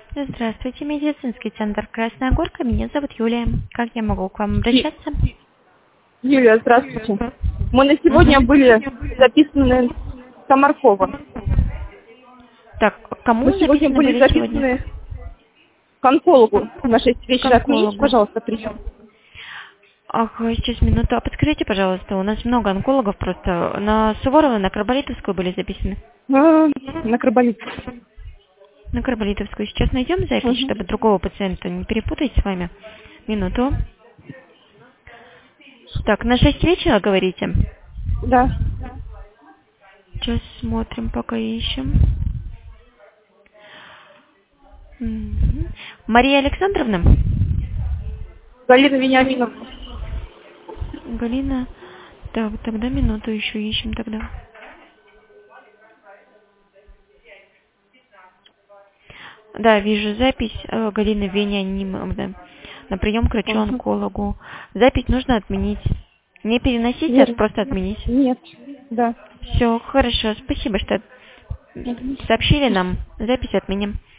Здравствуйте, медицинский центр «Красная Горка». Меня зовут Юлия. Как я могу к вам обращаться? Юлия, здравствуйте. Мы на сегодня Мгм. были записаны в Комарково. Так, кому Мы сегодня записаны были были сегодня? записаны к онкологу на 6 К вечера. Отмените, онкологу. пожалуйста, прием. Ага, сейчас минуту. А подскажите, пожалуйста, у нас много онкологов просто. На Суворова, на Карболитовскую были записаны? На Карболит. На Карболитовскую. Сейчас найдем запись, Мгм. чтобы другого пациента не перепутать с вами. Минуту. Так, на 6 вечера говорите? Да. Сейчас смотрим, пока ищем. Мгм. Мария Александровна? Галина Вениаминовна. Галина. Так, тогда минуту еще ищем тогда. Да, вижу запись Галины Вениаминовны на прием к Ага. врачу-онкологу. Запись нужно отменить. Не переносить, а Верно. просто отменить. Нет. Да. Все, хорошо. Спасибо, что Мгм. сообщили нам. Запись отменим.